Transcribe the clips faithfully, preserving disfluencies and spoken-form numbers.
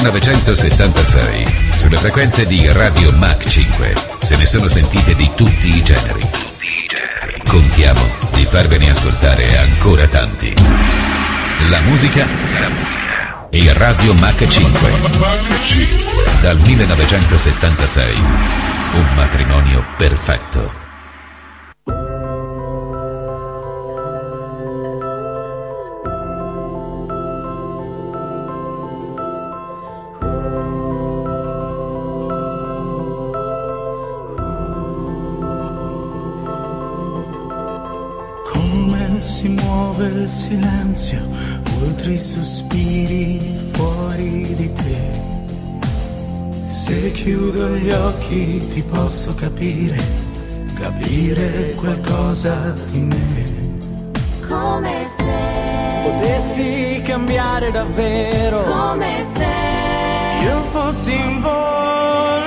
millenovecentosettantasei, sulle frequenze di Radio Mach cinque, se ne sono sentite di tutti i generi. Contiamo di farvene ascoltare ancora tanti. La musica e Radio Mach cinque. Dal millenovecentosettantasei, un matrimonio perfetto. Si muove il silenzio, oltre i sospiri fuori di te. Se chiudo gli occhi ti posso capire, capire qualcosa di me. Come se potessi cambiare davvero, come se io fossi in volo.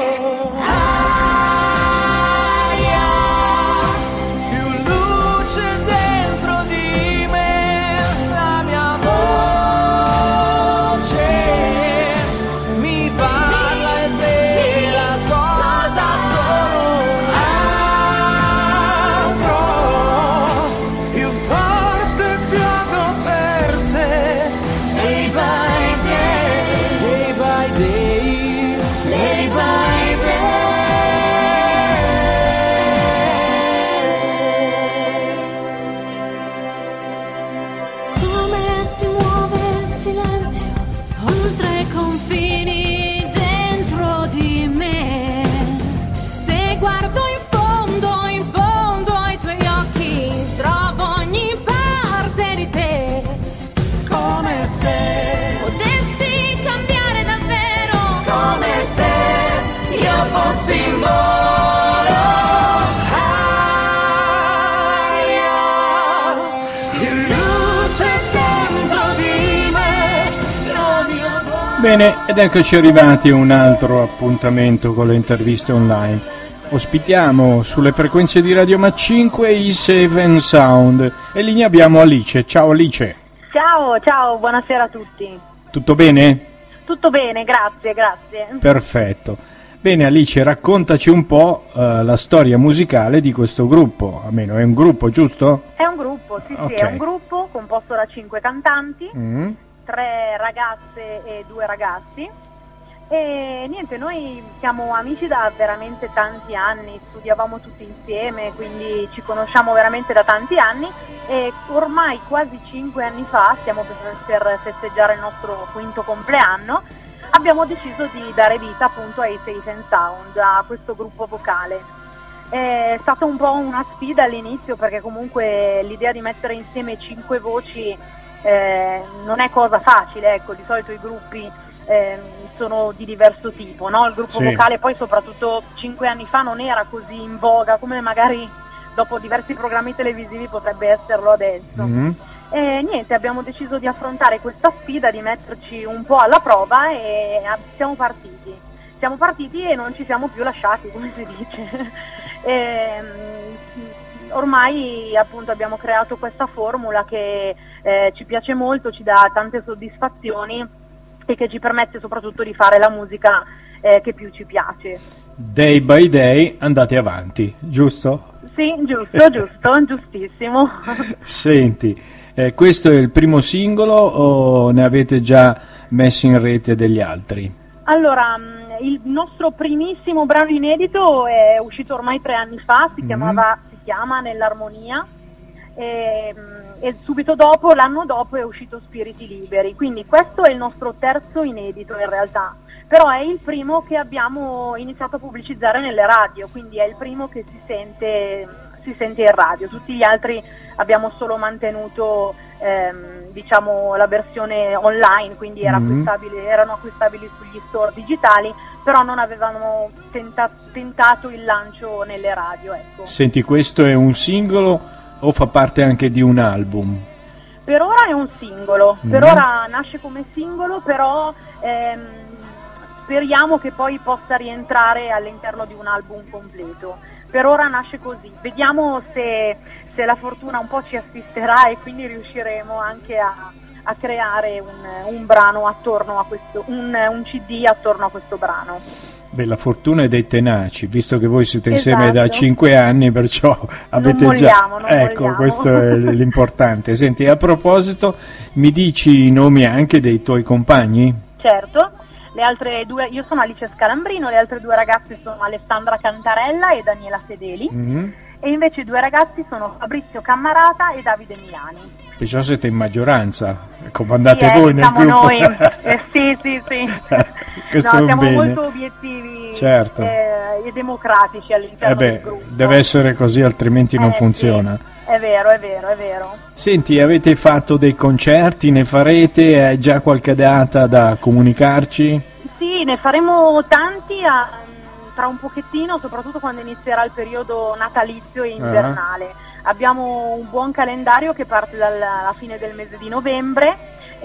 Bene, ed eccoci arrivati a un altro appuntamento con le interviste online. Ospitiamo sulle frequenze di Radio Mach cinque i Seven Sound e lì ne abbiamo Alice. Ciao Alice. Ciao, ciao, buonasera a tutti. Tutto bene? Tutto bene, grazie, grazie. Perfetto. Bene Alice, raccontaci un po' uh, la storia musicale di questo gruppo, almeno è un gruppo, giusto? È un gruppo, sì, okay. Sì, è un gruppo composto da cinque cantanti. Mm. Tre ragazze e due ragazzi e niente, noi siamo amici da veramente tanti anni, studiavamo tutti insieme, quindi ci conosciamo veramente da tanti anni e ormai quasi cinque anni fa, stiamo per, per festeggiare il nostro quinto compleanno, abbiamo deciso di dare vita appunto ai Seven Sound, a questo gruppo vocale. È stata un po' una sfida all'inizio perché comunque l'idea di mettere insieme cinque voci Eh, non è cosa facile, ecco, di solito i gruppi eh, sono di diverso tipo, no? Il gruppo sì. vocale poi soprattutto cinque anni fa non era così in voga come magari dopo diversi programmi televisivi potrebbe esserlo adesso. Mm-hmm. E niente, abbiamo deciso di affrontare questa sfida, di metterci un po' alla prova e siamo partiti. Siamo partiti e non ci siamo più lasciati, come si dice. e, ormai appunto abbiamo creato questa formula che eh, ci piace molto, ci dà tante soddisfazioni e che ci permette soprattutto di fare la musica eh, che più ci piace. Day by day andate avanti, giusto? Sì, giusto, giusto, giustissimo. Senti, eh, questo è il primo singolo o ne avete già messi in rete degli altri? Allora, il nostro primissimo brano inedito è uscito ormai tre anni fa, si chiamava mm. si chiama Nell'armonia e, e subito dopo, l'anno dopo, è uscito Spiriti Liberi, quindi questo è il nostro terzo inedito in realtà, però è il primo che abbiamo iniziato a pubblicizzare nelle radio, quindi è il primo che si sente, si sente in radio, tutti gli altri abbiamo solo mantenuto ehm, diciamo la versione online, quindi era mm-hmm. acquistabile, erano acquistabili sugli store digitali, però non avevamo tenta- tentato il lancio nelle radio, ecco. Senti, questo è un singolo o fa parte anche di un album? Per ora è un singolo, mm-hmm. per ora nasce come singolo, però ehm, speriamo che poi possa rientrare all'interno di un album completo. Per ora nasce così, vediamo se, se la fortuna un po' ci assisterà e quindi riusciremo anche a, a creare un, un brano attorno a questo, un, un C D attorno a questo brano. Beh, la fortuna è dei tenaci, visto che voi siete Esatto. insieme da cinque anni, perciò avete non molliamo, già... non ecco, molliamo. questo è l'importante. Senti, a proposito, mi dici i nomi anche dei tuoi compagni? Certo, le altre due, io sono Alice Scalambrino, le altre due ragazze sono Alessandra Cantarella e Daniela Fedeli, Mm-hmm. e invece i due ragazzi sono Fabrizio Cammarata e Davide Milani. Perciò siete in maggioranza, comandate Sì, eh, voi nel siamo gruppo. noi, eh, sì, sì, sì. Questo No, è un siamo bene. molto obiettivi, Certo. eh, e democratici all'interno Eh beh, del gruppo. deve essere così, altrimenti non Eh, funziona. sì, è vero, è vero, è vero. Senti, avete fatto dei concerti, ne farete? Hai già qualche data da comunicarci? Sì, ne faremo tanti a, tra un pochettino, soprattutto quando inizierà il periodo natalizio e invernale. Abbiamo un buon calendario che parte dalla fine del mese di novembre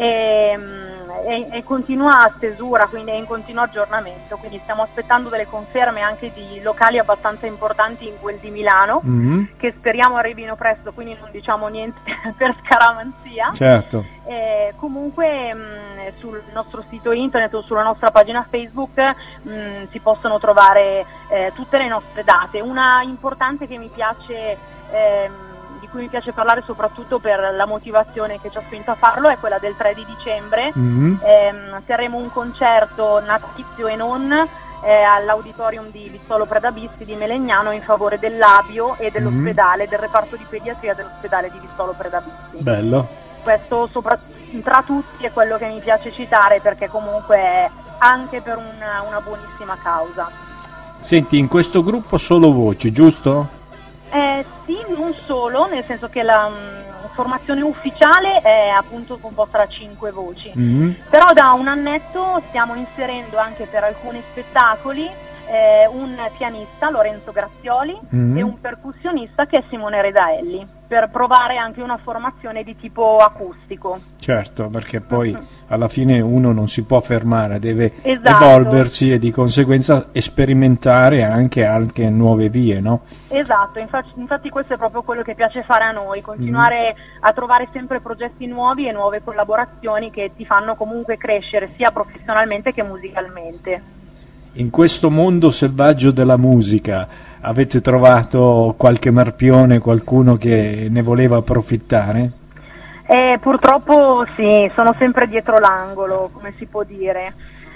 e, e, e continua a stesura, quindi è in continuo aggiornamento, quindi stiamo aspettando delle conferme anche di locali abbastanza importanti in quel di Milano, Mm-hmm. che speriamo arrivino presto, quindi non diciamo niente per scaramanzia. Certo. Eh, comunque mh, sul nostro sito internet o sulla nostra pagina Facebook mh, si possono trovare eh, tutte le nostre date. Una importante che mi piace, ehm, di cui mi piace parlare soprattutto per la motivazione che ci ha spinto a farlo, è quella del tre di dicembre. Mm-hmm. Ehm, terremo un concerto natalizio e non eh, all'auditorium di Vistolo Predabisti di Melegnano in favore dell'Abio e dell'ospedale, del reparto di pediatria dell'ospedale di Vistolo Predabisti. Bello. Questo sopra, tra tutti è quello che mi piace citare, perché comunque è anche per una, una buonissima causa. Senti, in questo gruppo solo voci, giusto? Eh, sì, non solo, nel senso che la mh, formazione ufficiale è appunto composta da cinque voci, Mm-hmm. però da un annetto stiamo inserendo anche per alcuni spettacoli eh, un pianista, Lorenzo Grazioli, Mm-hmm. e un percussionista che è Simone Redaelli, per provare anche una formazione di tipo acustico. Certo, perché poi alla fine uno non si può fermare, deve Esatto. evolversi e di conseguenza sperimentare anche, anche nuove vie, no? Esatto, infatti, infatti questo è proprio quello che piace fare a noi, continuare Mm. a trovare sempre progetti nuovi e nuove collaborazioni che ti fanno comunque crescere sia professionalmente che musicalmente. In questo mondo selvaggio della musica avete trovato qualche marpione, qualcuno che ne voleva approfittare? Eh, purtroppo sì, sono sempre dietro l'angolo, come si può dire.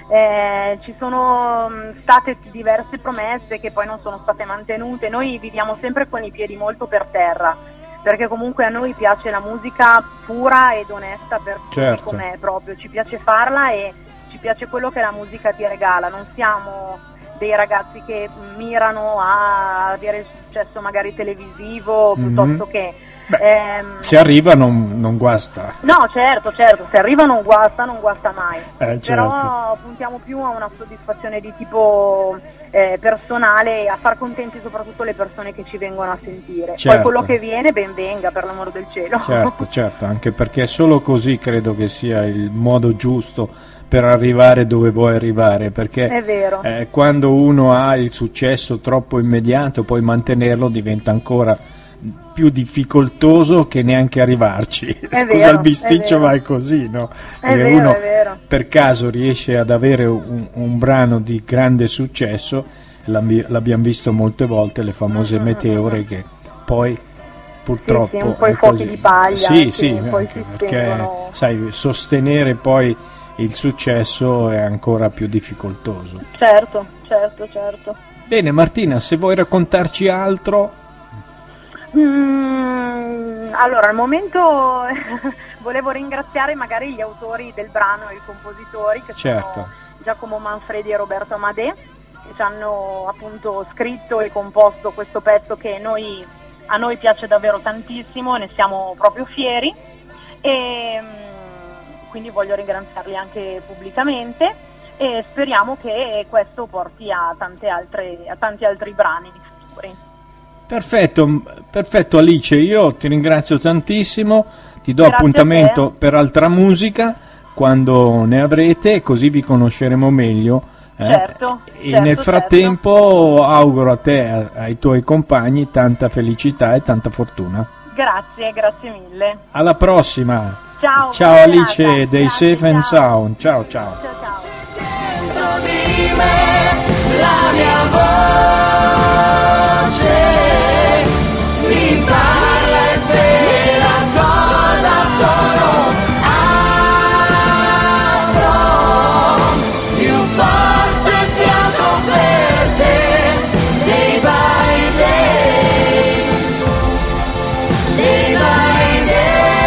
Eh, ci sono mh, state diverse promesse che poi non sono state mantenute. Noi viviamo sempre con i piedi molto per terra, perché comunque a noi piace la musica pura ed onesta per Certo. com'è proprio, ci piace farla e ci piace quello che la musica ti regala. Non siamo dei ragazzi che mirano a avere il successo magari televisivo, Mhm. piuttosto che Beh, ehm, se arriva non, non guasta. no, certo, certo, se arriva non guasta, non guasta mai. Eh, certo. Però puntiamo più a una soddisfazione di tipo eh, personale, a far contenti soprattutto le persone che ci vengono a sentire. Certo. Poi quello che viene, ben venga, per l'amor del cielo. Certo, certo, anche perché solo così credo che sia il modo giusto per arrivare dove vuoi arrivare, perché È vero. eh, quando uno ha il successo troppo immediato, poi mantenerlo diventa ancora più difficoltoso che neanche arrivarci. È Scusa vero, il bisticcio, è vero. ma è così, no? È Perché vero, uno è vero. per caso riesce ad avere un, un brano di grande successo, l'abbi- l'abbiamo visto molte volte, le famose Mm-hmm. meteore, che poi purtroppo Sì, sì, un po' i è fuochi così. di paglia Sì, che sì, poi anche si perché spengono. sai, sostenere poi il successo è ancora più difficoltoso. Certo, certo, certo. Bene Martina, se vuoi raccontarci altro. Mm, allora, al momento volevo ringraziare magari gli autori del brano e i compositori, che Certo. sono Giacomo Manfredi e Roberto Amadè, che ci hanno appunto scritto e composto questo pezzo che noi, a noi piace davvero tantissimo, ne siamo proprio fieri, e mm, quindi voglio ringraziarli anche pubblicamente e speriamo che questo porti a, tante altre, a tanti altri brani futuri. Perfetto, perfetto Alice, io ti ringrazio tantissimo, ti do Grazie appuntamento a te. per altra musica quando ne avrete, così vi conosceremo meglio. eh. Certo, E certo, nel frattempo auguro a te e ai tuoi compagni tanta felicità e tanta fortuna. Grazie, grazie mille. Alla prossima! Ciao. Ciao buona Alice serata. dei Grazie, Safe and ciao. Sound. Ciao ciao. Ciao ciao. Dentro di me la mia voce mi parla e svela cosa sono. Avrò più forza e fiato per te, day by day, day by day.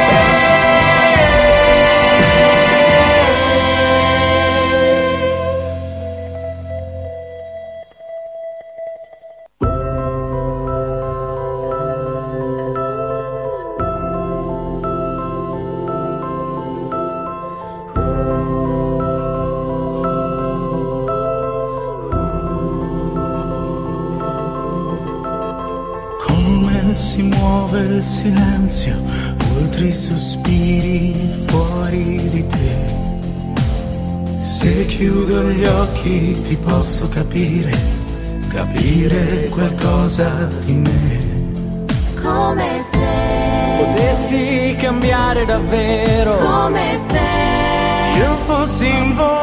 Come si muove il silenzio oltre i sospiri fuori di te. Se chiudo gli occhi ti posso capire, capire qualcosa di me. Come se, Potessi cambiare davvero, come se io fossi in volo.